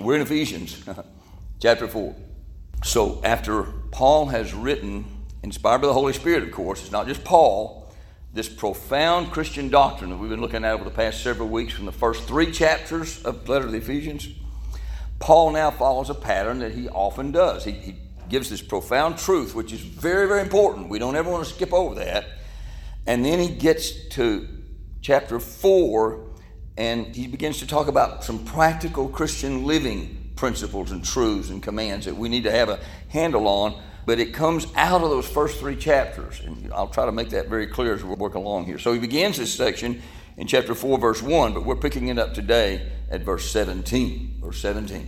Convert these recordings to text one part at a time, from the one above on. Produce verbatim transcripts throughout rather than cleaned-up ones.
We're in Ephesians chapter four. So after Paul has written, inspired by the Holy Spirit, of course, it's not just Paul, this profound Christian doctrine that we've been looking at over the past several weeks from the first three chapters of the letter to the Ephesians, Paul now follows a pattern that he often does. He, he gives this profound truth, which is very, very important. We don't ever want to skip over that. And then he gets to chapter four, and he begins to talk about some practical Christian living principles and truths and commands that we need to have a handle on, but it comes out of those first three chapters, and I'll try to make that very clear as we work along here. So he begins this section in chapter four, verse one, but we're picking it up today at verse seventeen. Verse seventeen.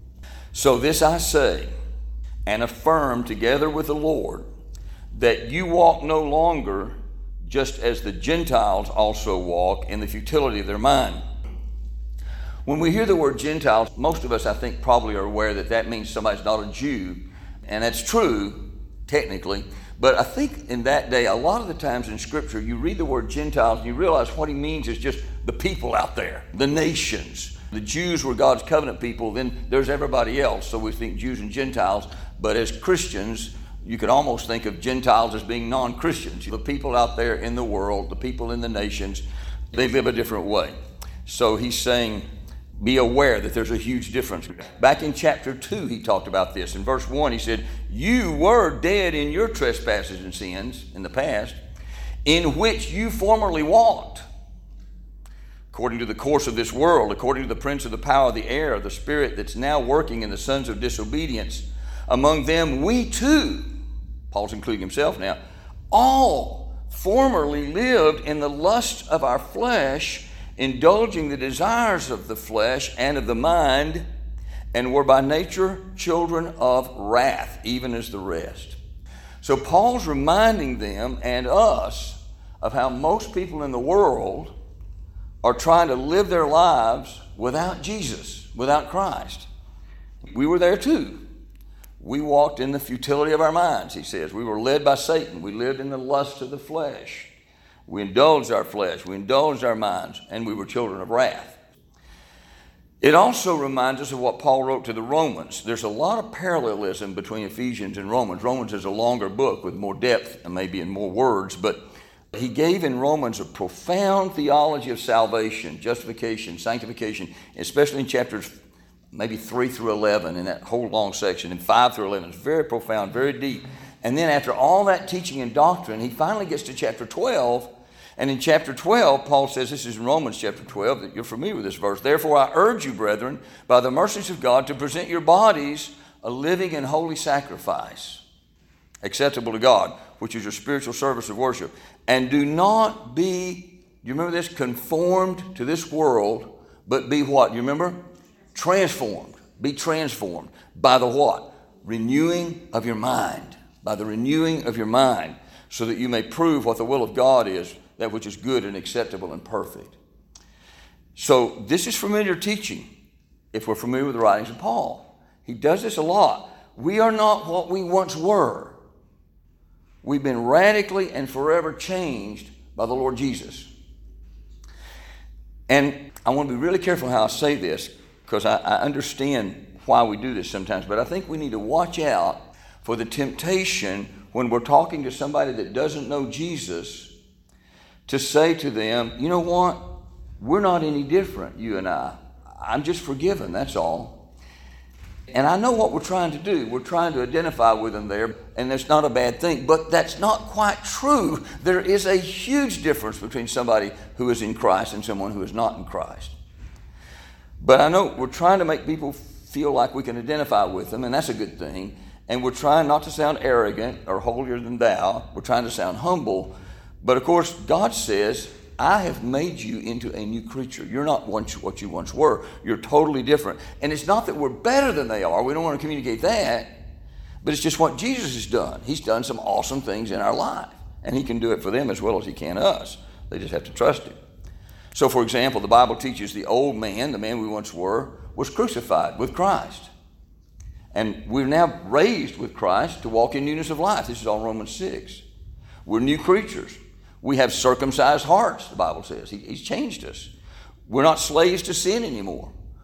So this I say, and affirm together with the Lord, that you walk no longer just as the Gentiles also walk in the futility of their mind. When we hear the word Gentiles, most of us, I think, probably are aware that that means somebody's not a Jew, and that's true, technically. But I think in that day, a lot of the times in Scripture, you read the word Gentiles and you realize what he means is just the people out there, the nations. The Jews were God's covenant people, then there's everybody else. So we think Jews and Gentiles, but as Christians, you could almost think of Gentiles as being non-Christians. The people out there in the world, the people in the nations, they live a different way. So he's saying, be aware that there's a huge difference. Back in chapter two, he talked about this. In verse one, he said, you were dead in your trespasses and sins in the past, in which you formerly walked, according to the course of this world, according to the prince of the power of the air, the spirit that's now working in the sons of disobedience. Among them we too, Paul's including himself now, all formerly lived in the lust of our flesh, indulging the desires of the flesh and of the mind, and were by nature children of wrath, even as the rest. So Paul's reminding them and us of how most people in the world are trying to live their lives without Jesus, without Christ. We were there too. We walked in the futility of our minds, he says. We were led by Satan. We lived in the lust of the flesh. We indulged our flesh, we indulged our minds, and we were children of wrath. It also reminds us of what Paul wrote to the Romans. There's a lot of parallelism between Ephesians and Romans. Romans is a longer book with more depth and maybe in more words, but he gave in Romans a profound theology of salvation, justification, sanctification, especially in chapters maybe three through eleven, in that whole long section, and five through eleven. It's very profound, very deep. And then after all that teaching and doctrine, he finally gets to chapter twelve. And in chapter twelve, Paul says, this is in Romans chapter twelve, that you're familiar with this verse. Therefore, I urge you, brethren, by the mercies of God, to present your bodies a living and holy sacrifice, acceptable to God, which is your spiritual service of worship. And do not be, do you remember this? Conformed to this world, but be what? You remember? Transformed. Be transformed. By the what? Renewing of your mind. By the renewing of your mind, so that you may prove what the will of God is, that which is good and acceptable and perfect. So this is familiar teaching, if we're familiar with the writings of Paul. He does this a lot. We are not what we once were. We've been radically and forever changed by the Lord Jesus. And I want to be really careful how I say this, because I, I understand why we do this sometimes, but I think we need to watch out for the temptation when we're talking to somebody that doesn't know Jesus to say to them, you know what, we're not any different, you and I. I'm just forgiven, that's all. And I know what we're trying to do. We're trying to identify with them there, and that's not a bad thing, but that's not quite true. There is a huge difference between somebody who is in Christ and someone who is not in Christ. But I know we're trying to make people feel like we can identify with them, and that's a good thing. And we're trying not to sound arrogant or holier than thou. We're trying to sound humble. But of course, God says, I have made you into a new creature. You're not once what you once were. You're totally different. And it's not that we're better than they are. We don't want to communicate that. But it's just what Jesus has done. He's done some awesome things in our life. And he can do it for them as well as he can us. They just have to trust him. So, for example, the Bible teaches the old man, the man we once were, was crucified with Christ. And we're now raised with Christ to walk in newness of life. This is all Romans six. We're new creatures. We have circumcised hearts, the Bible says. He, he's changed us. We're not slaves to sin anymore.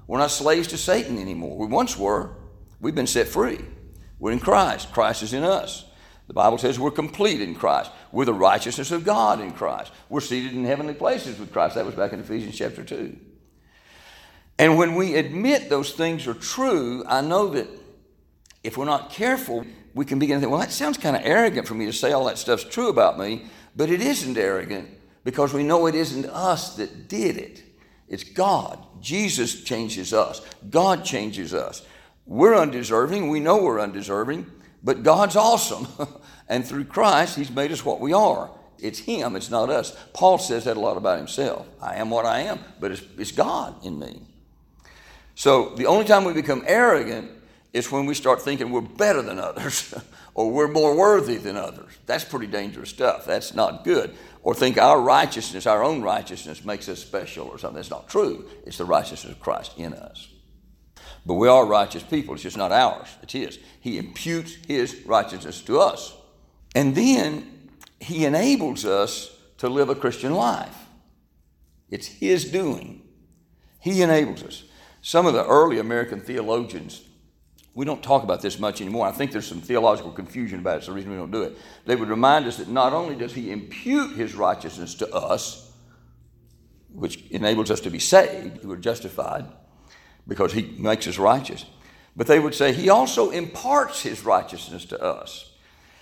We're not slaves to Satan anymore. We once were. We've been set free. We're in Christ. Christ is in us. The Bible says we're complete in Christ. We're the righteousness of God in Christ. We're seated in heavenly places with Christ. That was back in Ephesians chapter two. And when we admit those things are true, I know that if we're not careful, we can begin to think, well, that sounds kind of arrogant for me to say all that stuff's true about me, but it isn't arrogant because we know it isn't us that did it. It's God. Jesus changes us. God changes us. We're undeserving. We know we're undeserving, but God's awesome. And through Christ, he's made us what we are. It's him. It's not us. Paul says that a lot about himself. I am what I am, but it's, it's God in me. So the only time we become arrogant is when we start thinking we're better than others or we're more worthy than others. That's pretty dangerous stuff. That's not good. Or think our righteousness, our own righteousness makes us special or something. That's not true. It's the righteousness of Christ in us. But we are righteous people. It's just not ours. It's his. He imputes his righteousness to us. And then he enables us to live a Christian life. It's his doing. He enables us. Some of the early American theologians, we don't talk about this much anymore. I think there's some theological confusion about it. It's the reason we don't do it. They would remind us that not only does he impute his righteousness to us, which enables us to be saved, we're justified because he makes us righteous, but they would say he also imparts his righteousness to us.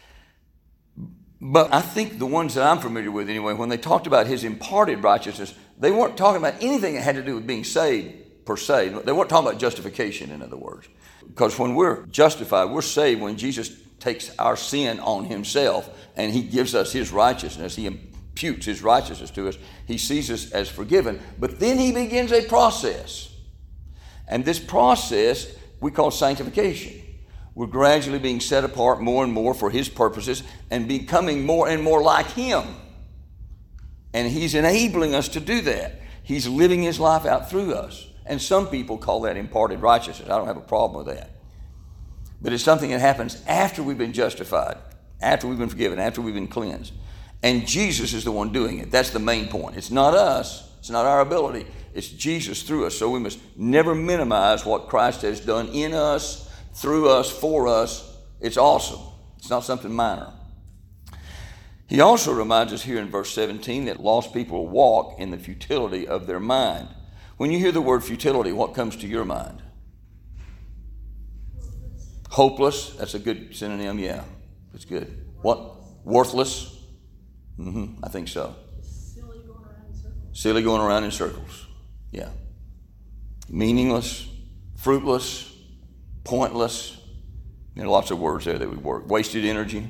But I think the ones that I'm familiar with anyway, when they talked about his imparted righteousness, they weren't talking about anything that had to do with being saved per se. They weren't talking about justification, in other words. Because when we're justified, we're saved when Jesus takes our sin on himself and he gives us his righteousness. He imputes his righteousness to us. He sees us as forgiven. But then he begins a process. And this process we call sanctification. We're gradually being set apart more and more for his purposes and becoming more and more like him. And he's enabling us to do that. He's living his life out through us. And some people call that imparted righteousness. I don't have a problem with that. But it's something that happens after we've been justified, after we've been forgiven, after we've been cleansed. And Jesus is the one doing it. That's the main point. It's not us. It's not our ability. It's Jesus through us. So we must never minimize what Christ has done in us, through us, for us. It's awesome. It's not something minor. He also reminds us here in verse seventeen that lost people walk in the futility of their mind. When you hear the word futility, what comes to your mind? Hopeless. That's a good synonym, yeah. That's good. What? Worthless? Mm-hmm. I think so. Silly going around in circles. Silly going around in circles. Yeah. Meaningless, fruitless, pointless. There are lots of words there that would work. Wasted energy.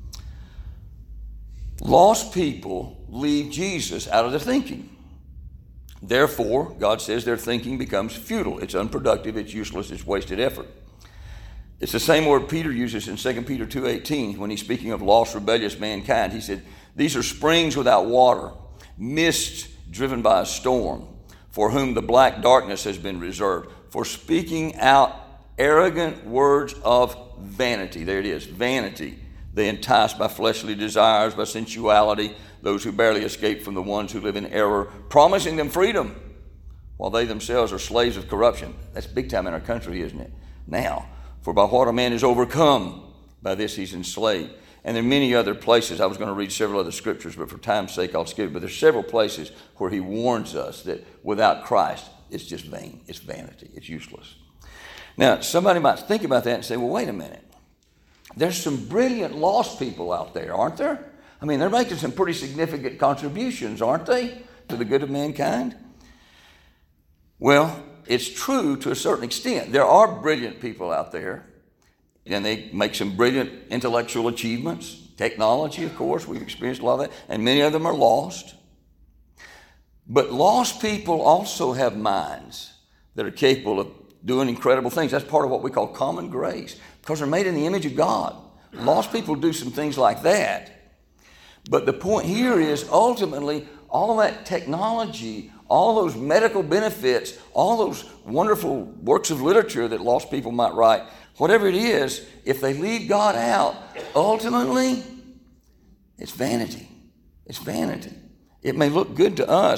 Lost people leave Jesus out of their thinking. Therefore, God says their thinking becomes futile. It's unproductive, it's useless, it's wasted effort. It's the same word Peter uses in Second Peter two eighteen when he's speaking of lost, rebellious mankind. He said, these are springs without water, mists driven by a storm, for whom the black darkness has been reserved, for speaking out arrogant words of vanity. There it is, vanity. They entice by fleshly desires, by sensuality, those who barely escape from the ones who live in error, promising them freedom, while they themselves are slaves of corruption. That's big time in our country, isn't it? Now, for by what a man is overcome, by this he's enslaved. And there are many other places. I was going to read several other scriptures, but for time's sake, I'll skip it. But there's several places where he warns us that without Christ, it's just vain. It's vanity. It's useless. Now, somebody might think about that and say, well, wait a minute. There's some brilliant lost people out there, aren't there? I mean, they're making some pretty significant contributions, aren't they, to the good of mankind? Well, it's true to a certain extent. There are brilliant people out there, and they make some brilliant intellectual achievements. Technology, of course, we've experienced a lot of that, and many of them are lost. But lost people also have minds that are capable of doing incredible things. That's part of what we call common grace, because they're made in the image of God. Lost people do some things like that. But the point here is ultimately all that technology, all those medical benefits, all those wonderful works of literature that lost people might write, whatever it is, if they leave God out, ultimately, it's vanity. It's vanity. It may look good to us,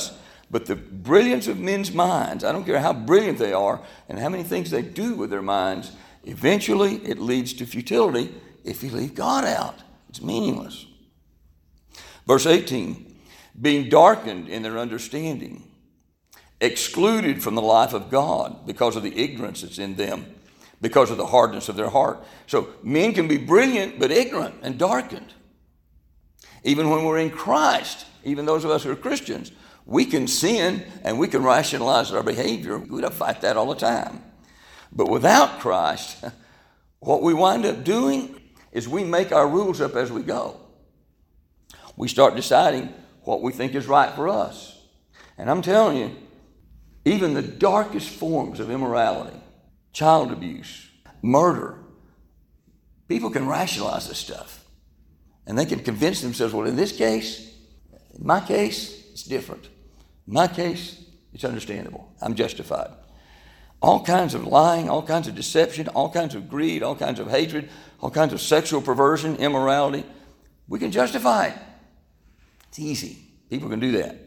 But the brilliance of men's minds, I don't care how brilliant they are and how many things they do with their minds, eventually it leads to futility if you leave God out. It's meaningless. Verse eighteen, being darkened in their understanding, excluded from the life of God because of the ignorance that's in them, because of the hardness of their heart. So men can be brilliant but ignorant and darkened. Even when we're in Christ, even those of us who are Christians, we can sin and we can rationalize our behavior. We don't fight that all the time. But without Christ, what we wind up doing is we make our rules up as we go. We start deciding what we think is right for us. And I'm telling you, even the darkest forms of immorality, child abuse, murder, people can rationalize this stuff. And they can convince themselves, well, in this case, in my case, it's different. In my case, it's understandable. I'm justified. All kinds of lying, all kinds of deception, all kinds of greed, all kinds of hatred, all kinds of sexual perversion, immorality. We can justify it. It's easy. People can do that.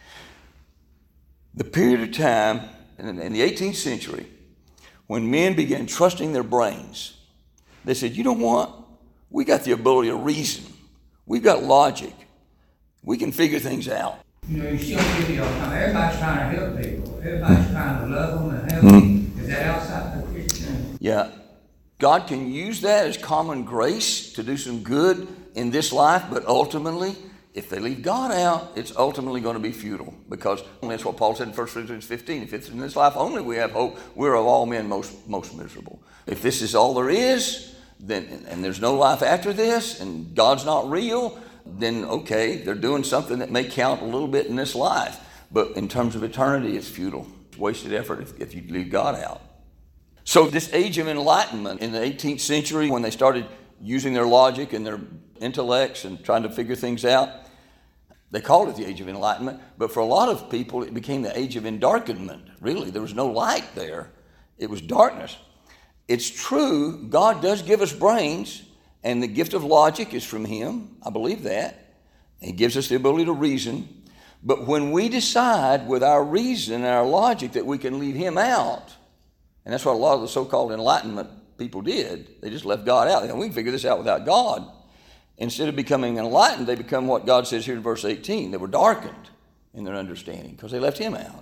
The period of time in the eighteenth century when men began trusting their brains, they said, you know what? We got the ability to reason. We've got logic. We can figure things out. You know, you still give your time. Everybody's trying to help people. Everybody's trying to love them and help them. Mm-hmm. Is that outside the Christian? Yeah. God can use that as common grace to do some good in this life, but ultimately, if they leave God out, it's ultimately going to be futile, because that's what Paul said in First Corinthians fifteen. If it's in this life only we have hope, we're of all men most most miserable. If this is all there is, then and there's no life after this, and God's not real, then okay, they're doing something that may count a little bit in this life. But in terms of eternity, it's futile. It's wasted effort if, if you leave God out. So this age of enlightenment in the eighteenth century, when they started using their logic and their intellects and trying to figure things out, they called it the age of enlightenment. But for a lot of people, it became the age of endarkenment. Really, there was no light there. It was darkness. It's true, God does give us brains, and the gift of logic is from Him. I believe that. He gives us the ability to reason. But when we decide with our reason and our logic that we can leave Him out, and that's what a lot of the so-called enlightenment people did, they just left God out. You know, we can figure this out without God. Instead of becoming enlightened, they become what God says here in verse eighteen. They were darkened in their understanding because they left Him out.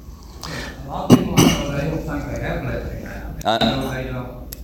A lot of people, I know, they don't think they have left Him out. I know they don't.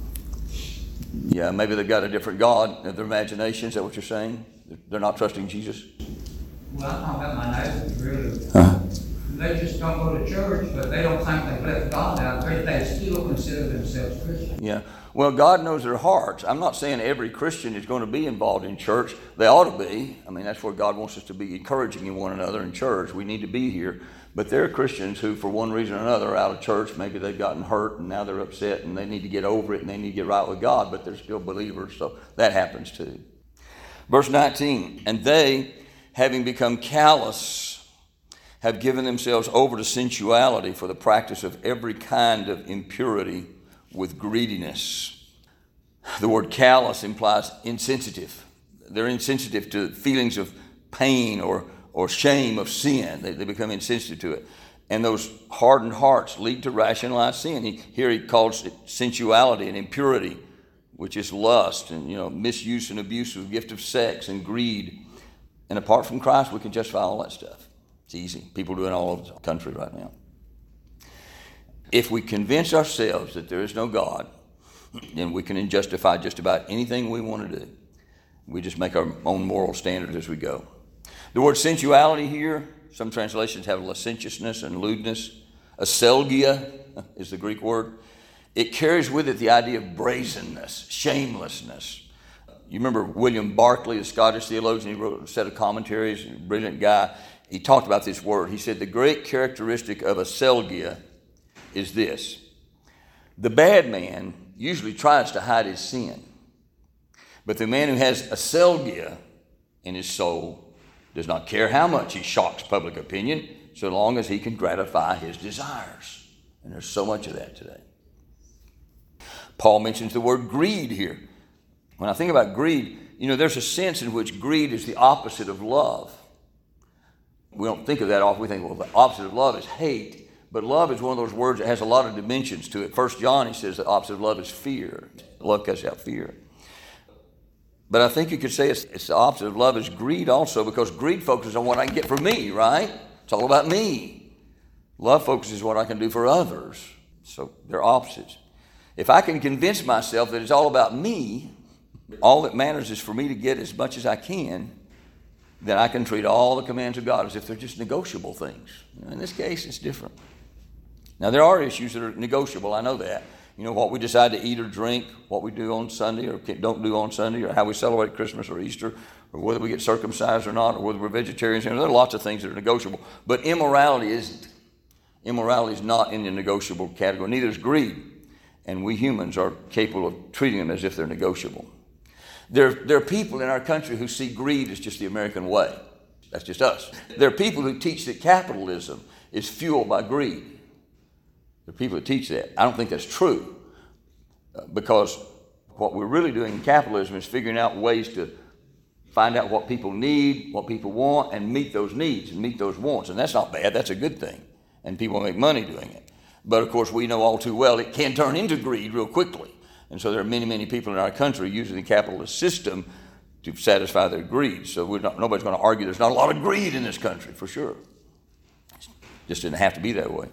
Yeah, maybe they've got a different God in their imagination. Is that what you're saying? They're not trusting Jesus? Well, I'm talking about my neighbors, really. Uh-huh. They just don't go to church, but they don't think they've left God out. They still consider themselves Christians. Yeah. Well, God knows their hearts. I'm not saying every Christian is going to be involved in church. They ought to be. I mean, that's where God wants us to be, encouraging one another in church. We need to be here. But there are Christians who, for one reason or another, are out of church. Maybe they've gotten hurt and now they're upset and they need to get over it and they need to get right with God, but they're still believers. So that happens too. Verse nineteen, and they, having become callous, have given themselves over to sensuality for the practice of every kind of impurity with greediness. The word callous implies insensitive. They're insensitive to feelings of pain or, or shame of sin. They, they become insensitive to it. And those hardened hearts lead to rationalized sin. He, here he calls it sensuality and impurity, which is lust and, you know, misuse and abuse of the gift of sex and greed. And apart from Christ, we can justify all that stuff. It's easy. People do it all over the country right now. If we convince ourselves that there is no God, then we can justify just about anything we want to do. We just make our own moral standards as we go. The word sensuality here, some translations have lasciviousness and lewdness. Aselgia is the Greek word. It carries with it the idea of brazenness, shamelessness. You remember William Barclay, the Scottish theologian, he wrote a set of commentaries, a brilliant guy. He talked about this word. He said the great characteristic of aselgia is this: the bad man usually tries to hide his sin, but the man who has aselgia in his soul does not care how much he shocks public opinion, so long as he can gratify his desires. And there's so much of that today. Paul mentions the word greed here. When I think about greed, you know, there's a sense in which greed is the opposite of love. We don't think of that often. We think, well, the opposite of love is hate. But love is one of those words that has a lot of dimensions to it. First John, he says the opposite of love is fear. Love casts out fear. But I think you could say it's, it's the opposite of love is greed also, because greed focuses on what I can get for me, right? It's all about me. Love focuses on what I can do for others. So they're opposites. If I can convince myself that it's all about me, all that matters is for me to get as much as I can, then I can treat all the commands of God as if they're just negotiable things. In this case, it's different. Now, there are issues that are negotiable. I know that. You know, what we decide to eat or drink, what we do on Sunday or don't do on Sunday, or how we celebrate Christmas or Easter, or whether we get circumcised or not, or whether we're vegetarians. You know, there are lots of things that are negotiable. But immorality isn't. Immorality is not in the negotiable category. Neither is greed. And we humans are capable of treating them as if they're negotiable. There, there are people in our country who see greed as just the American way. That's just us. There are people who teach that capitalism is fueled by greed. There are people who teach that. I don't think that's true, uh, because what we're really doing in capitalism is figuring out ways to find out what people need, what people want, and meet those needs and meet those wants. And that's not bad. That's a good thing. And people make money doing it. But, of course, we know all too well it can turn into greed real quickly. And so there are many, many people in our country using the capitalist system to satisfy their greed. So we're not, nobody's going to argue there's not a lot of greed in this country, for sure. It just didn't have to be that way.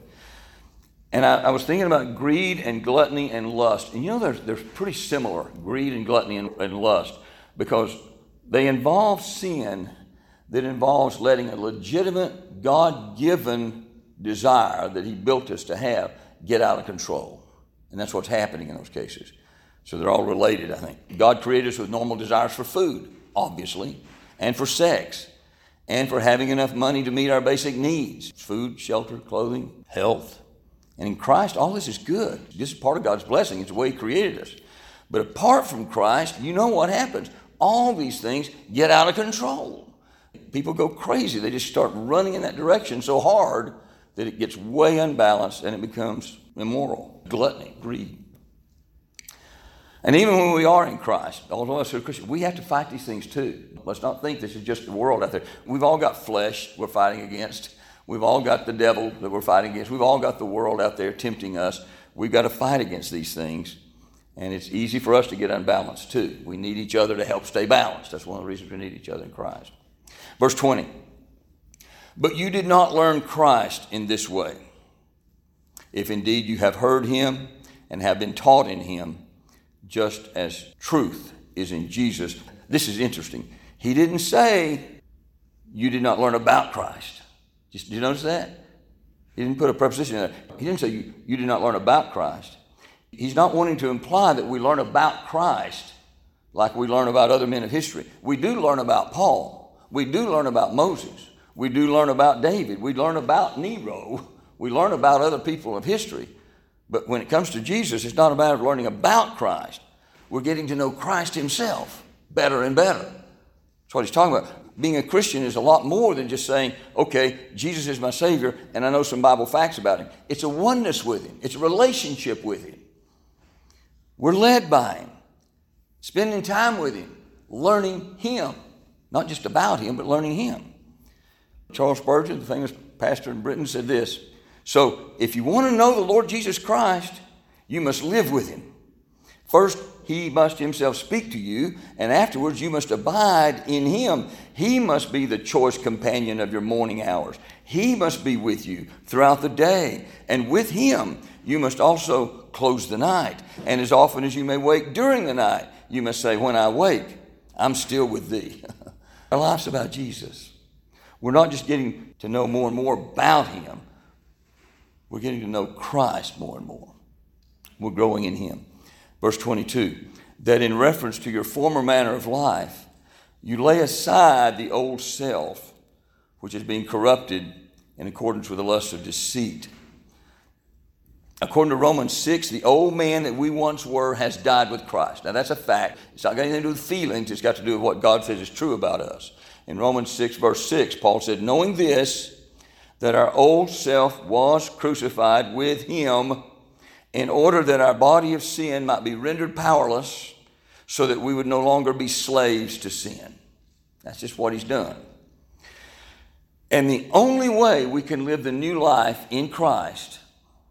And I, I was thinking about greed and gluttony and lust. And you know, they're, they're pretty similar, greed and gluttony and, and lust, because they involve sin that involves letting a legitimate, God-given desire that he built us to have get out of control. And that's what's happening in those cases. So they're all related, I think. God created us with normal desires for food, obviously, and for sex, and for having enough money to meet our basic needs: food, shelter, clothing, health. And in Christ, all this is good. This is part of God's blessing. It's the way he created us. But apart from Christ, you know what happens. All these things get out of control. People go crazy. They just start running in that direction so hard that it gets way unbalanced and it becomes immoral. Gluttony, greed. And even when we are in Christ, all of us who are Christians, we have to fight these things too. Let's not think this is just the world out there. We've all got flesh we're fighting against. We've all got the devil that we're fighting against. We've all got the world out there tempting us. We've got to fight against these things. And it's easy for us to get unbalanced too. We need each other to help stay balanced. That's one of the reasons we need each other in Christ. Verse twenty. But you did not learn Christ in this way, if indeed you have heard him and have been taught in him, just as truth is in Jesus. This is interesting. He didn't say you did not learn about Christ. Did you notice that? He didn't put a preposition in there. He didn't say you, you did not learn about Christ. He's not wanting to imply that we learn about Christ like we learn about other men of history. We do learn about Paul. We do learn about Moses. We do learn about David. We learn about Nero. We learn about other people of history. But when it comes to Jesus, it's not a matter of learning about Christ. We're getting to know Christ himself better and better. That's what he's talking about. Being a Christian is a lot more than just saying, okay, Jesus is my Savior and I know some Bible facts about him. It's a oneness with him. It's a relationship with him. We're led by him, spending time with him, learning him, not just about him, but learning him. Charles Spurgeon, the famous pastor in Britain, said this: so if you want to know the Lord Jesus Christ, you must live with him. First, he must himself speak to you, and afterwards you must abide in him. He must be the choice companion of your morning hours. He must be with you throughout the day, and with him you must also close the night. And as often as you may wake during the night, you must say, when I wake, I'm still with thee. Our life's about Jesus. We're not just getting to know more and more about him. We're getting to know Christ more and more. We're growing in him. Verse twenty-two, that in reference to your former manner of life, you lay aside the old self, which is being corrupted in accordance with the lust of deceit. According to Romans six, the old man that we once were has died with Christ. Now that's a fact. It's not got anything to do with feelings. It's got to do with what God says is true about us. In Romans six, verse six, Paul said, knowing this, that our old self was crucified with him, in order that our body of sin might be rendered powerless, so that we would no longer be slaves to sin. That's just what he's done. And the only way we can live the new life in Christ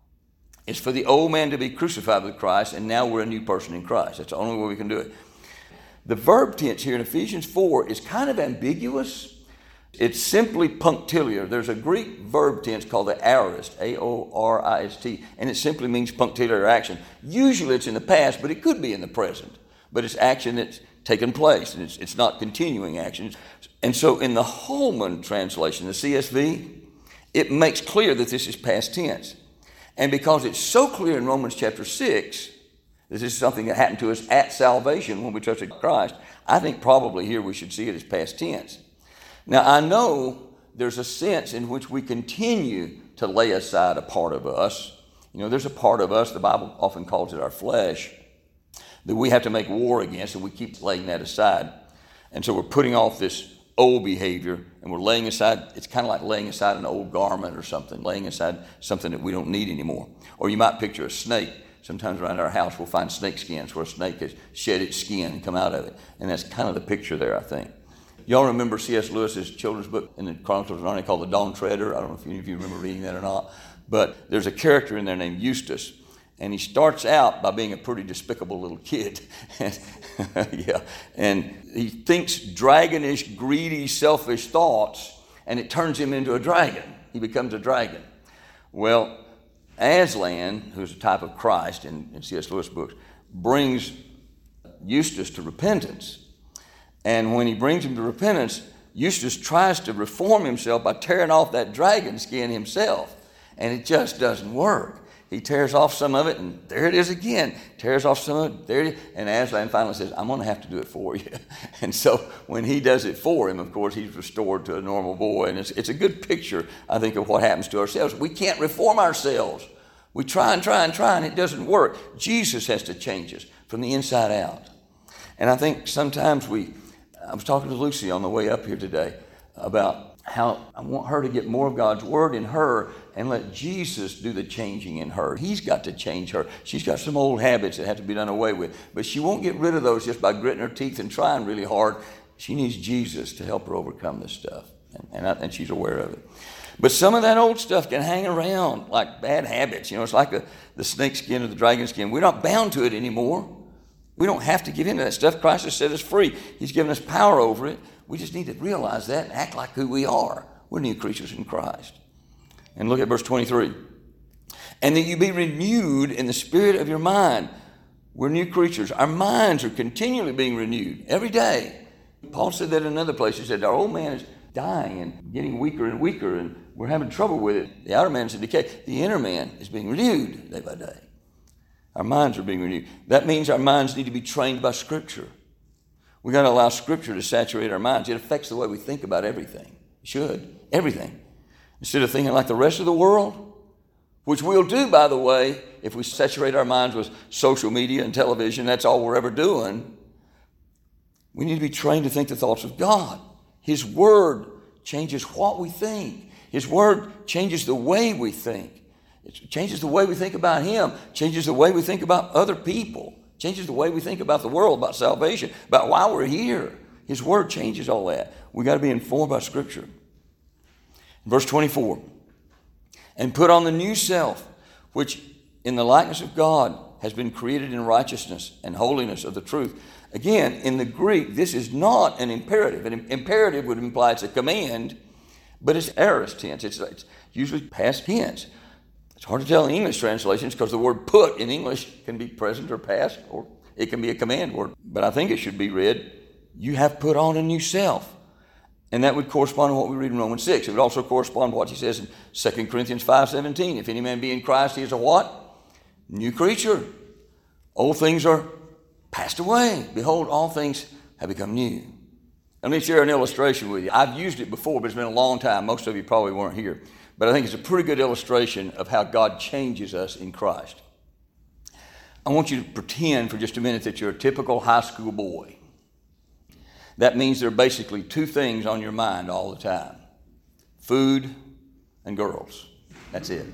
is for the old man to be crucified with Christ, and now we're a new person in Christ. That's the only way we can do it. The verb tense here in Ephesians four is kind of ambiguous. It's simply punctiliar. There's a Greek verb tense called the aorist, A O R I S T, and it simply means punctiliar action. Usually it's in the past, but it could be in the present. But it's action that's taken place, and it's, it's not continuing action. And so in the Holman translation, the C S V, it makes clear that this is past tense. And because it's so clear in Romans chapter six, this is something that happened to us at salvation when we trusted Christ, I think probably here we should see it as past tense. Now, I know there's a sense in which we continue to lay aside a part of us. You know, there's a part of us, the Bible often calls it our flesh, that we have to make war against, and we keep laying that aside. And so we're putting off this old behavior, and we're laying aside, it's kind of like laying aside an old garment or something, laying aside something that we don't need anymore. Or you might picture a snake. Sometimes around our house we'll find snake skins where a snake has shed its skin and come out of it. And that's kind of the picture there, I think. Y'all remember C S Lewis's children's book in the Chronicles of Narnia called The Dawn Treader? I don't know if any of you remember reading that or not. But there's a character in there named Eustace. And he starts out by being a pretty despicable little kid. yeah. And he thinks dragonish, greedy, selfish thoughts, and it turns him into a dragon. He becomes a dragon. Well, Aslan, who's a type of Christ in, in C S Lewis books, brings Eustace to repentance. And when he brings him to repentance, Eustace tries to reform himself by tearing off that dragon skin himself. And it just doesn't work. He tears off some of it, and there it is again. Tears off some of it, there it is. And Aslan finally says, I'm going to have to do it for you. And so when he does it for him, of course, he's restored to a normal boy. And it's, it's a good picture, I think, of what happens to ourselves. We can't reform ourselves. We try and try and try, and it doesn't work. Jesus has to change us from the inside out. And I think sometimes we, I was talking to Lucy on the way up here today about how I want her to get more of God's word in her and let Jesus do the changing in her. He's got to change her. She's got some old habits that have to be done away with, but she won't get rid of those just by gritting her teeth and trying really hard. She needs Jesus to help her overcome this stuff, and, and, I, and she's aware of it. But some of that old stuff can hang around like bad habits. You know, it's like the, the snake skin or the dragon skin. We're not bound to it anymore. We don't have to give in to that stuff. Christ has set us free. He's given us power over it. We just need to realize that and act like who we are. We're new creatures in Christ. And look at verse twenty-three. And that you be renewed in the spirit of your mind. We're new creatures. Our minds are continually being renewed every day. Paul said that in another place. He said, our old man is dying and getting weaker and weaker, and we're having trouble with it. The outer man's in decay. The inner man is being renewed day by day. Our minds are being renewed. That means our minds need to be trained by Scripture. We've got to allow Scripture to saturate our minds. It affects the way we think about everything. It should. Everything. Instead of thinking like the rest of the world, which we'll do, by the way, if we saturate our minds with social media and television, that's all we're ever doing. We need to be trained to think the thoughts of God. His Word changes what we think. His Word changes the way we think. It changes the way we think about Him, changes the way we think about other people, changes the way we think about the world, about salvation, about why we're here. His Word changes all that. We got to be informed by Scripture. Verse twenty-four, and put on the new self, which in the likeness of God has been created in righteousness and holiness of the truth. Again, in the Greek, this is not an imperative. An imperative would imply it's a command, but it's aorist tense. It's, it's usually past tense. It's hard to tell in English translations because the word put in English can be present or past, or it can be a command word. But I think it should be read, you have put on a new self. And that would correspond to what we read in Romans six. It would also correspond to what he says in Second Corinthians five seventeen. If any man be in Christ, he is a what? New creature. Old things are passed away. Behold, all things have become new. Let me share an illustration with you. I've used it before, but it's been a long time. Most of you probably weren't here. But I think it's a pretty good illustration of how God changes us in Christ. I want you to pretend for just a minute that you're a typical high school boy. That means there are basically two things on your mind all the time. Food and girls. That's it.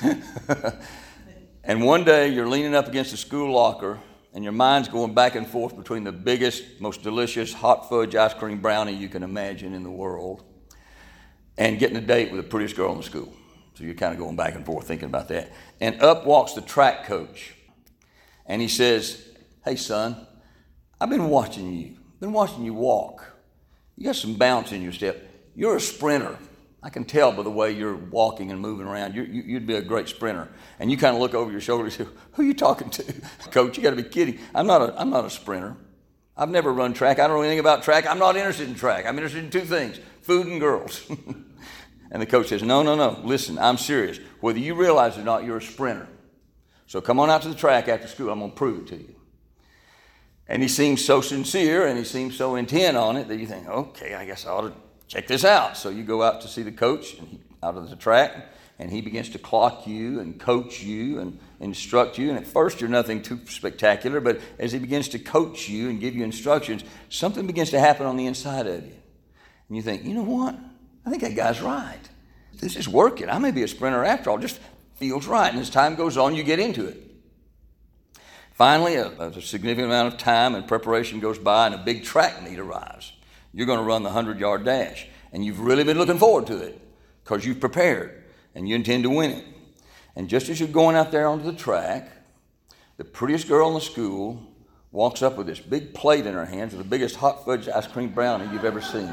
And one day you're leaning up against the school locker and your mind's going back and forth between the biggest, most delicious hot fudge ice cream brownie you can imagine in the world and getting a date with the prettiest girl in the school. So you're kind of going back and forth thinking about that. And up walks the track coach. And he says, hey, son, I've been watching you. Been watching you walk. You got some bounce in your step. You're a sprinter. I can tell by the way you're walking and moving around. You're, you, you'd be a great sprinter. And you kind of look over your shoulder and say, who are you talking to? Coach, you got to be kidding. I'm not a, I'm not a sprinter. I've never run track. I don't know anything about track. I'm not interested in track. I'm interested in two things, food and girls. And the coach says, no, no, no. Listen, I'm serious. Whether you realize it or not, you're a sprinter. So come on out to the track after school. I'm going to prove it to you. And he seems so sincere and he seems so intent on it that you think, okay, I guess I ought to check this out. So you go out to see the coach and he, out of the track, and he begins to clock you and coach you and instruct you. And at first you're nothing too spectacular, but as he begins to coach you and give you instructions, something begins to happen on the inside of you. And you think, you know what? I think that guy's right. This is working. I may be a sprinter after all. Just feels right. And as time goes on, you get into it. Finally, a, a significant amount of time and preparation goes by and a big track meet arrives. You're going to run the hundred-yard dash. And you've really been looking forward to it because you've prepared and you intend to win it. And just as you're going out there onto the track, the prettiest girl in the school walks up with this big plate in her hands with the biggest hot fudge ice cream brownie you've ever seen.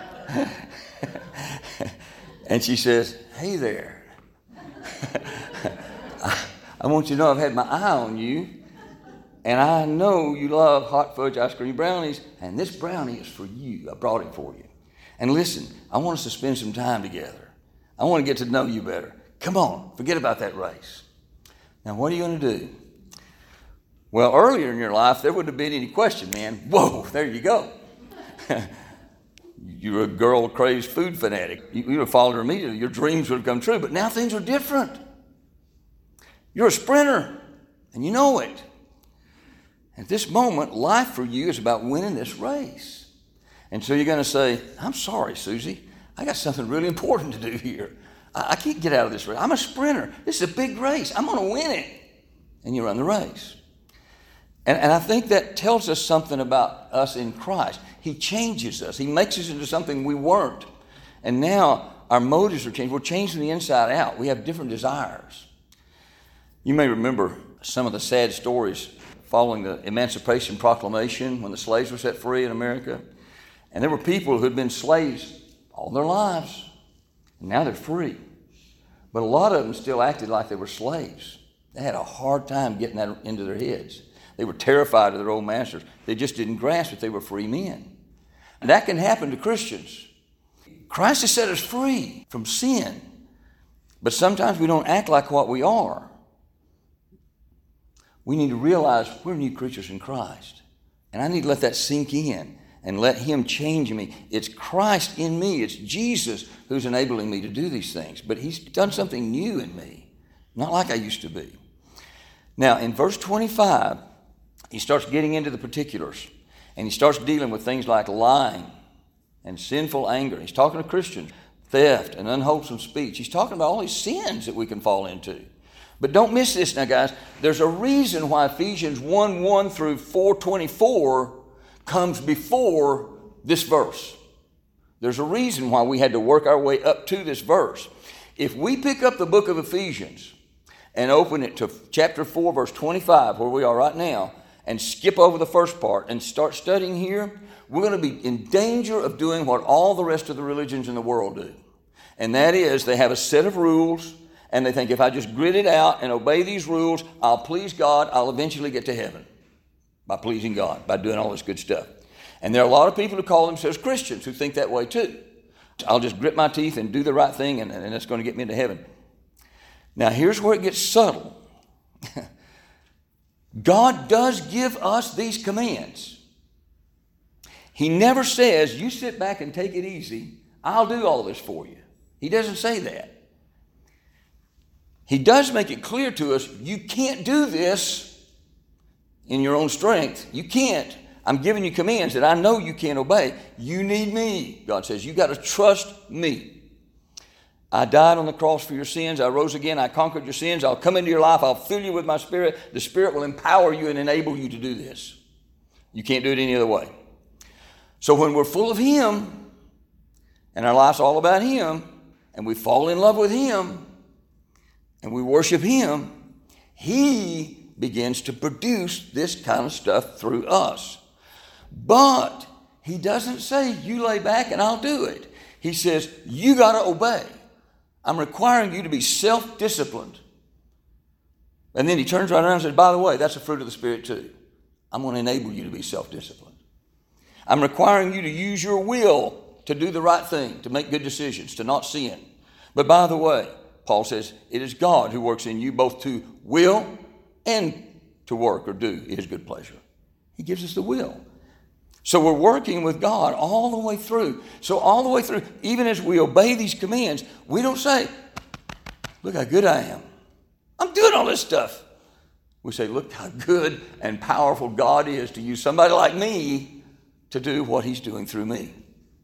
And she says, hey there. I, I want you to know I've had my eye on you. And I know you love hot fudge ice cream brownies, and this brownie is for you. I brought it for you. And listen, I want us to spend some time together. I want to get to know you better. Come on, forget about that race. Now, what are you going to do? Well, earlier in your life, there wouldn't have been any question, man. Whoa, there you go. You're a girl-crazed food fanatic. You would have followed her immediately. Your dreams would have come true. But now things are different. You're a sprinter, and you know it. At this moment, life for you is about winning this race. And so you're going to say, I'm sorry, Susie. I got something really important to do here. I, I can't get out of this race. I'm a sprinter. This is a big race. I'm going to win it. And you run the race. And, and I think that tells us something about us in Christ. He changes us. He makes us into something we weren't. And now our motives are changed. We're changed from the inside out. We have different desires. You may remember some of the sad stories following the Emancipation Proclamation when the slaves were set free in America. And there were people who had been slaves all their lives. And now they're free. But a lot of them still acted like they were slaves. They had a hard time getting that into their heads. They were terrified of their old masters. They just didn't grasp that they were free men. And that can happen to Christians. Christ has set us free from sin. But sometimes we don't act like what we are. We need to realize we're new creatures in Christ. And I need to let that sink in and let Him change me. It's Christ in me. It's Jesus who's enabling me to do these things. But He's done something new in me, not like I used to be. Now, in verse twenty-five, he starts getting into the particulars. And he starts dealing with things like lying and sinful anger. He's talking to Christians, theft and unwholesome speech. He's talking about all these sins that we can fall into. But don't miss this now, guys. There's a reason why Ephesians one one through four twenty-four comes before this verse. There's a reason why we had to work our way up to this verse. If we pick up the book of Ephesians and open it to chapter four, verse twenty-five, where we are right now, and skip over the first part and start studying here, we're going to be in danger of doing what all the rest of the religions in the world do. And that is, they have a set of rules, and they think if I just grit it out and obey these rules, I'll please God, I'll eventually get to heaven by pleasing God, by doing all this good stuff. And there are a lot of people who call themselves Christians who think that way too. I'll just grit my teeth and do the right thing, and, and it's going to get me into heaven. Now, here's where it gets subtle. God does give us these commands. He never says, you sit back and take it easy, I'll do all this for you. He doesn't say that. He does make it clear to us, you can't do this in your own strength. You can't. I'm giving you commands that I know you can't obey. You need me. God says, you got to trust me. I died on the cross for your sins. I rose again. I conquered your sins. I'll come into your life. I'll fill you with my Spirit. The Spirit will empower you and enable you to do this. You can't do it any other way. So when we're full of Him, and our life's all about Him, and we fall in love with Him, and we worship Him, He begins to produce this kind of stuff through us. But He doesn't say, you lay back and I'll do it. He says, you got to obey. I'm requiring you to be self-disciplined. And then He turns right around and says, by the way, that's a fruit of the Spirit too. I'm going to enable you to be self-disciplined. I'm requiring you to use your will to do the right thing, to make good decisions, to not sin. But by the way, Paul says, it is God who works in you both to will and to work or do His good pleasure. He gives us the will. So we're working with God all the way through. So all the way through, even as we obey these commands, we don't say, look how good I am. I'm doing all this stuff. We say, look how good and powerful God is to use somebody like me to do what He's doing through me.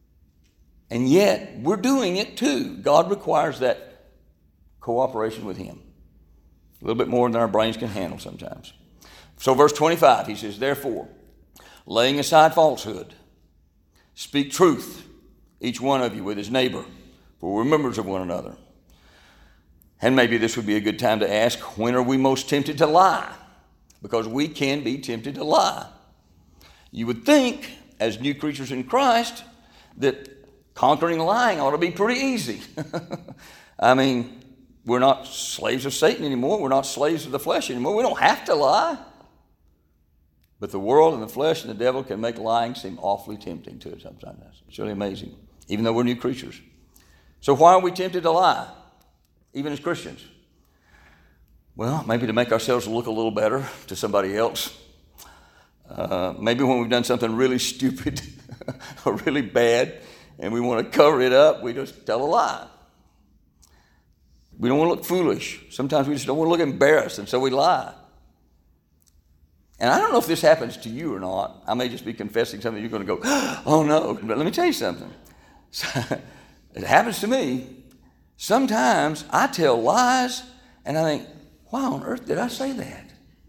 And yet, we're doing it too. God requires that cooperation with Him. A little bit more than our brains can handle sometimes. So verse twenty-five, he says, therefore, laying aside falsehood, speak truth, each one of you with his neighbor, for we're members of one another. And maybe this would be a good time to ask, when are we most tempted to lie? Because we can be tempted to lie. You would think, as new creatures in Christ, that conquering lying ought to be pretty easy. I mean, we're not slaves of Satan anymore. We're not slaves of the flesh anymore. We don't have to lie. But the world and the flesh and the devil can make lying seem awfully tempting to us sometimes. It's really amazing, even though we're new creatures. So why are we tempted to lie, even as Christians? Well, maybe to make ourselves look a little better to somebody else. Uh, maybe when we've done something really stupid or really bad and we want to cover it up, we just tell a lie. We don't want to look foolish. Sometimes we just don't want to look embarrassed, and so we lie. And I don't know if this happens to you or not. I may just be confessing something you're going to go, oh no. But let me tell you something. It happens to me. Sometimes I tell lies and I think, why on earth did I say that?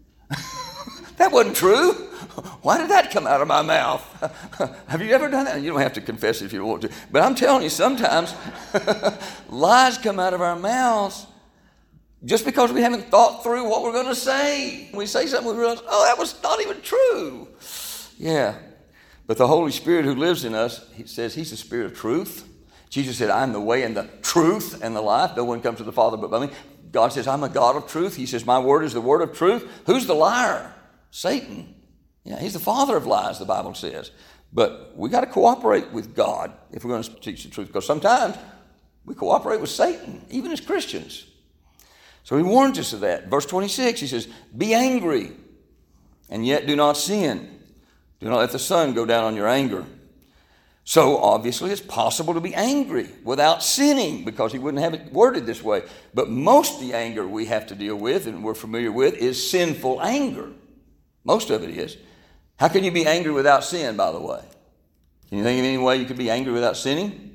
That wasn't true. Why did that come out of my mouth? Have you ever done that? You don't have to confess it if you want to. But I'm telling you, sometimes lies come out of our mouths just because we haven't thought through what we're going to say. We say something, we realize, oh, that was not even true. Yeah. But the Holy Spirit who lives in us, He says He's the Spirit of truth. Jesus said, I'm the way and the truth and the life. No one comes to the Father but by me. God says, I'm a God of truth. He says, my word is the word of truth. Who's the liar? Satan. Yeah, he's the father of lies, the Bible says. But we got to cooperate with God if we're going to teach the truth, because sometimes we cooperate with Satan, even as Christians. So He warns us of that. Verse twenty-six, He says, be angry, and yet do not sin. Do not let the sun go down on your anger. So obviously it's possible to be angry without sinning, because He wouldn't have it worded this way. But most of the anger we have to deal with and we're familiar with is sinful anger. Most of it is. How can you be angry without sin, by the way? Can you think of any way you could be angry without sinning?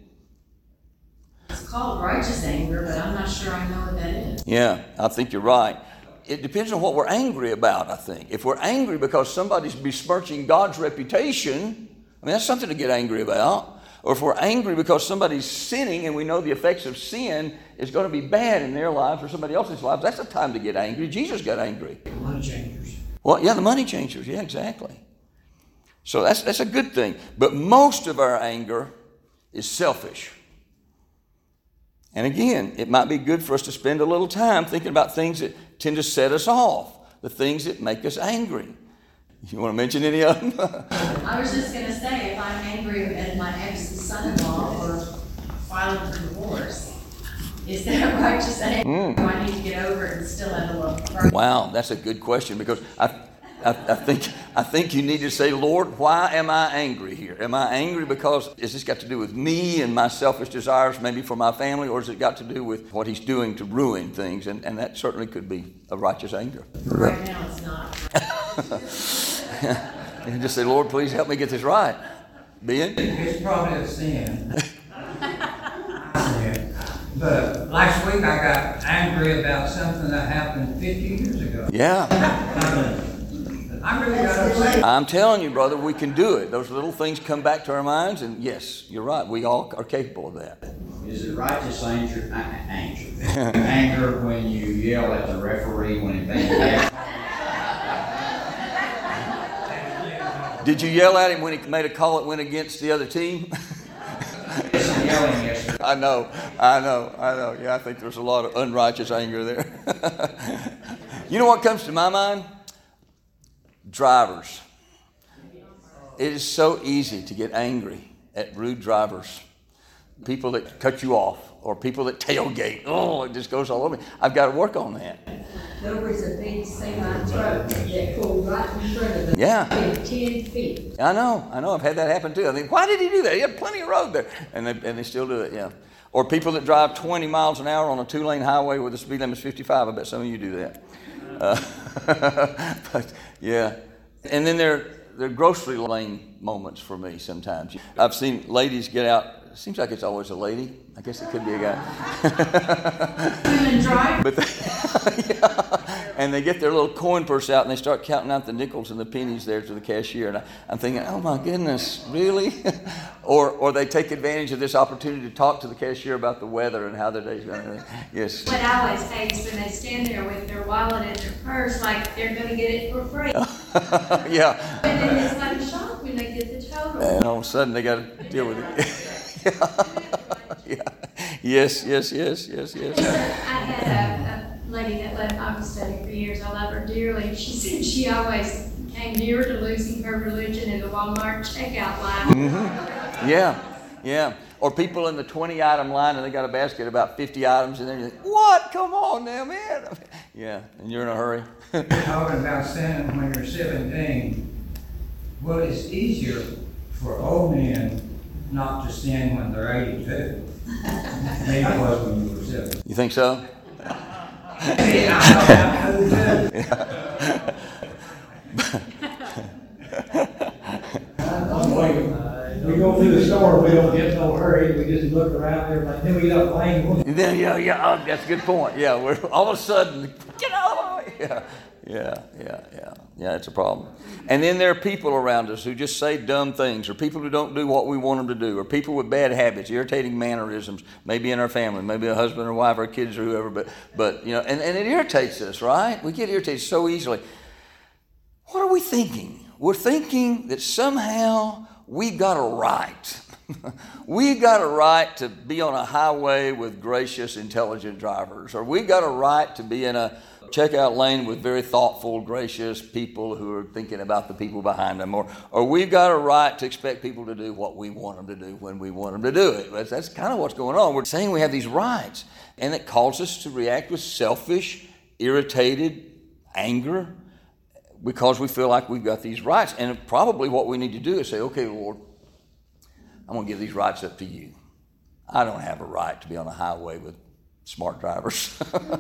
It's called righteous anger, but I'm not sure I know what that is. Yeah, I think you're right. It depends on what we're angry about, I think. If we're angry because somebody's besmirching God's reputation, I mean, that's something to get angry about. Or if we're angry because somebody's sinning and we know the effects of sin is going to be bad in their lives or somebody else's lives, that's the time to get angry. Jesus got angry. Money changers. Well, yeah, the money changers. Yeah, exactly. So that's that's a good thing. But most of our anger is selfish. And again, it might be good for us to spend a little time thinking about things that tend to set us off, the things that make us angry. You want to mention any of them? I was just going to say, if I'm angry at my ex-son-in-law or filing for divorce, is that righteous anger? Mm. Do I need to get over it and still have a love? Wow, that's a good question, because I, I, I think I think you need to say, Lord, why am I angry here? Am I angry because has this got to do with me and my selfish desires, maybe for my family, or has it got to do with what He's doing to ruin things? And, and that certainly could be a righteous anger. Right now it's not. And just say, Lord, please help me get this right. Ben? It's probably a sin. But last week I got angry about something that happened fifty years ago. Yeah. I really got upset. I'm telling you, brother, we can do it. Those little things come back to our minds, and yes, you're right. We all are capable of that. Is it righteous anger, anger, anger when you yell at the referee when he thinks that? Did you yell at him when he made a call that went against the other team? Some yelling yesterday. I know, I know, I know. Yeah, I think there's a lot of unrighteous anger there. You know what comes to my mind? Drivers. It is so easy to get angry at rude drivers. People that cut you off or people that tailgate. Oh, it just goes all over me. I've got to work on that. There was a big semi truck that pulled right in front of them. Yeah. ten feet. I know, I know. I've had that happen too. I think, why did he do that? He had plenty of road there. And they, and they still do it, yeah. Or people that drive twenty miles an hour on a two-lane highway where the speed limit is fifty-five. I bet some of you do that. Uh, but, yeah. And then there, there are grocery lane moments for me sometimes. I've seen ladies get out. It seems like it's always a lady. I guess it could be a guy. Women drive. But they, yeah. And they get their little coin purse out and they start counting out the nickels and the pennies there to the cashier. And I, I'm thinking, oh my goodness, really? or or they take advantage of this opportunity to talk to the cashier about the weather and how their day's going. Yes. What I always hate is when they stand there with their wallet and their purse like they're going to get it for free. Yeah. And then it's like a shock when they get the total. And all of a sudden they got to deal with it. yeah. yeah. Yes, yes, yes, yes, yes. I had a, a lady that led Bible study for years. I love her dearly. She said she always came near to losing her religion in the Walmart checkout line. Mm-hmm. Yeah, yeah. Or people in the twenty item line and they got a basket of about fifty items and then you think, what? Come on now, man. Yeah, and you're in a hurry. Talking about sinning when you're seventeen. Well, it's easier for old men not to sin when they're eighty-two than it was when you were seventeen. You think so? Yeah, I know, I know too. We go through the store, we don't get no hurry, we just look around there, like, then we get up lane. Then, yeah, yeah, oh, that's a good point. Yeah, we're all of a sudden, get out of the way. Yeah, yeah, yeah, yeah, yeah, it's a problem. And then there are people around us who just say dumb things, or people who don't do what we want them to do, or people with bad habits, irritating mannerisms, maybe in our family, maybe a husband or wife or kids or whoever, but, but you know, and, and it irritates us, right? We get irritated so easily. What are we thinking? We're thinking that somehow we got a right. we got a right to be on a highway with gracious, intelligent drivers, or we got a right to be in a checkout lane with very thoughtful, gracious people who are thinking about the people behind them, or or we've got a right to expect people to do what we want them to do when we want them to do it. That's, that's kind of what's going on. We're saying we have these rights, and it causes us to react with selfish, irritated anger because we feel like we've got these rights. And probably what we need to do is say, okay, Lord, I'm going to give these rights up to you. I don't have a right to be on a highway with smart drivers.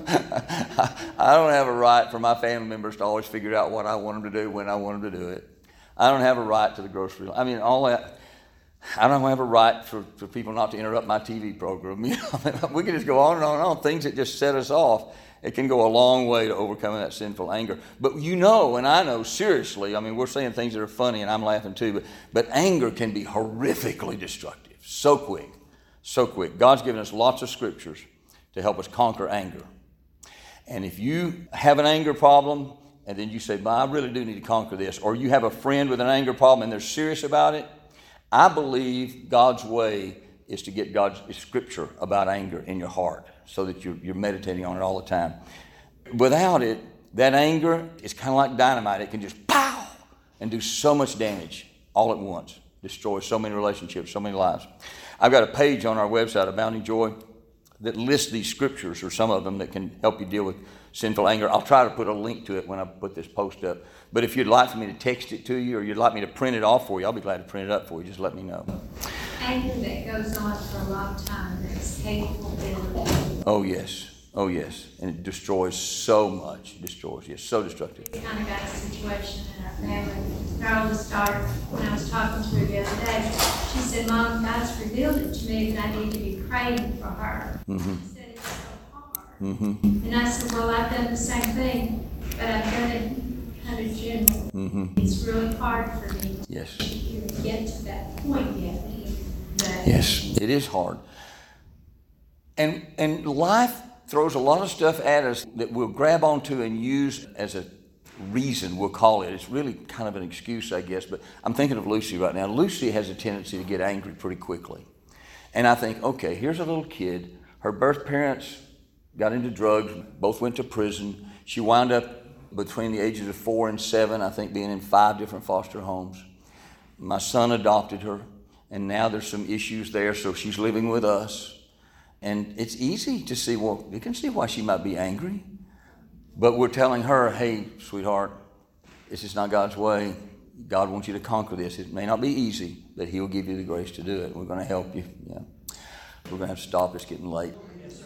I don't have a right for my family members to always figure out what I want them to do when I want them to do it. I don't have a right to the grocery line. I mean, all that. I don't have a right for, for people not to interrupt my T V program. You know, we can just go on and on and on. Things that just set us off. It can go a long way to overcoming that sinful anger. But you know, and I know seriously, I mean, we're saying things that are funny and I'm laughing too, but, but anger can be horrifically destructive. So quick, so quick. God's given us lots of scriptures to help us conquer anger. And if you have an anger problem and then you say, "Well, I really do need to conquer this," or you have a friend with an anger problem and they're serious about it, I believe God's way is to get God's scripture about anger in your heart so that you're, you're meditating on it all the time. Without it, that anger is kind of like dynamite. It can just pow and do so much damage all at once, destroy so many relationships, so many lives. I've got a page on our website, Abounding Joy, that lists these scriptures, or some of them, that can help you deal with sinful anger. I'll try to put a link to it when I put this post up. But if you'd like for me to text it to you, or you'd like me to print it off for you, I'll be glad to print it up for you. Just let me know. Anger that goes on for a long time, that's hateful, bitter. Oh, yes. Oh, yes. And it destroys so much. It destroys, yes, so destructive. We kind of got a situation in our family. Our oldest daughter, when I was talking to her the other day, she said, "Mom, God's revealed it to me that I need to be praying for her." Mm-hmm. She said, "It's so hard." Mm-hmm. And I said, "Well, I've done the same thing, but I've done it kind of general. Mm-hmm. It's really hard for me Yes. to even get to that point yet. But Yes, it is hard. And and life throws a lot of stuff at us that we'll grab onto and use as a reason, we'll call it. It's really kind of an excuse, I guess, but I'm thinking of Lucy right now. Lucy has a tendency to get angry pretty quickly. And I think, okay, here's a little kid. Her birth parents got into drugs, both went to prison. She wound up between the ages of four and seven, I think, being in five different foster homes. My son adopted her, and now there's some issues there, so she's living with us. And it's easy to see, well, you can see why she might be angry. But we're telling her, hey, sweetheart, this is not God's way. God wants you to conquer this. It may not be easy, but He'll give you the grace to do it. We're going to help you. Yeah. We're going to have to stop. It's getting late.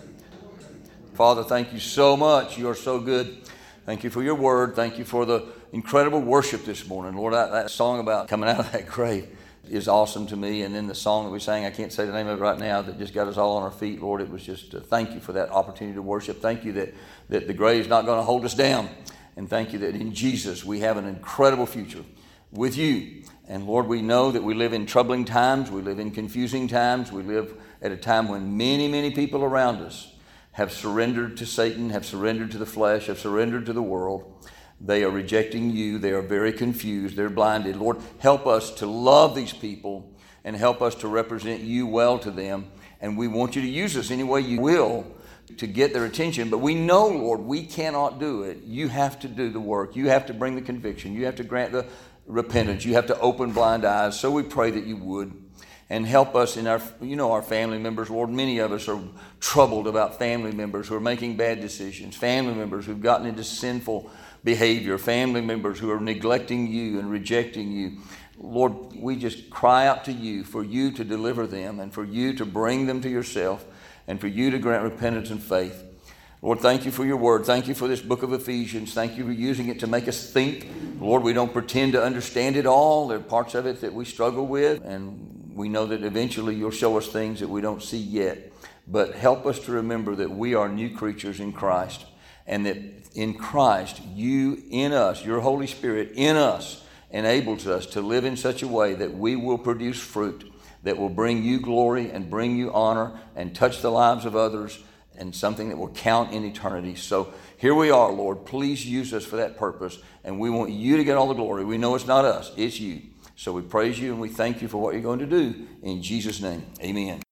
Father, thank you so much. You are so good. Thank you for your word. Thank you for the incredible worship this morning. Lord, that, that song about coming out of that grave is awesome to me. And then the song that we sang, I can't say the name of it right now, that just got us all on our feet. Lord, it was just uh, thank you for that opportunity to worship. Thank you that, that the grave is not going to hold us down. And thank you that in Jesus we have an incredible future with you. And Lord, we know that we live in troubling times. We live in confusing times. We live at a time when many, many people around us have surrendered to Satan, have surrendered to the flesh, have surrendered to the world. They are rejecting you. They are very confused. They're blinded. Lord, help us to love these people and help us to represent you well to them. And we want you to use us any way you will to get their attention. But we know, Lord, we cannot do it. You have to do the work. You have to bring the conviction. You have to grant the repentance. You have to open blind eyes. So we pray that you would. And help us in our, you know, our family members. Lord, many of us are troubled about family members who are making bad decisions, family members who've gotten into sinful behavior, family members who are neglecting you and rejecting you. Lord, we just cry out to you for you to deliver them and for you to bring them to yourself and for you to grant repentance and faith. Lord, thank you for your word. Thank you for this book of Ephesians. Thank you for using it to make us think. Lord, we don't pretend to understand it all. There are parts of it that we struggle with, and we know that eventually you'll show us things that we don't see yet. But help us to remember that we are new creatures in Christ, and that in Christ, you in us, your Holy Spirit in us, enables us to live in such a way that we will produce fruit that will bring you glory and bring you honor and touch the lives of others, and something that will count in eternity. So here we are, Lord. Please use us for that purpose, and we want you to get all the glory. We know it's not us, it's you. So we praise you and we thank you for what you're going to do. In Jesus' name, amen.